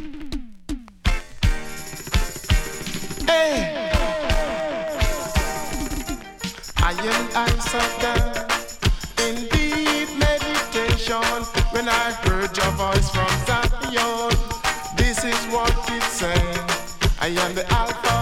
Hey, I sat down in deep meditation when I heard your voice from Zion. This is what it said. I am the Alpha